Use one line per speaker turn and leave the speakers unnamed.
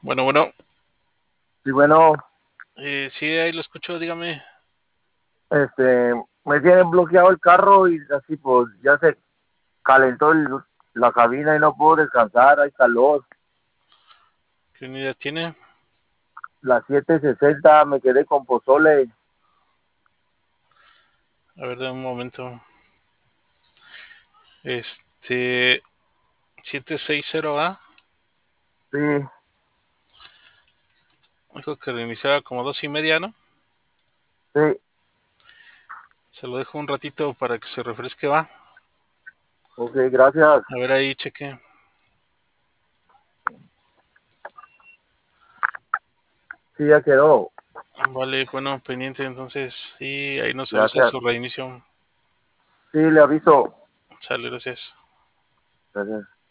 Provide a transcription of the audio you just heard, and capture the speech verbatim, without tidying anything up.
Bueno, bueno,
Y bueno,
eh, sí, ahí lo escucho, dígame.
este, me tienen bloqueado el carro y así pues ya se calentó el- la cabina y no puedo descansar, hay calor.
¿Qué unidad tiene?
Las siete sesenta me quedé con pozole.
A ver, dame un momento. Este, siete seis cero a
Sí,
dijo que reiniciaba como dos y media, ¿no?
sí,
Se lo dejo un ratito para que se refresque, va.
ok, gracias.
A ver ahí, cheque.
Sí, ya quedó.
Vale, bueno, pendiente entonces. Sí, ahí nos avisa
Gracias.
su reinicio.
Sí, le aviso.
Sale, gracias.
Gracias.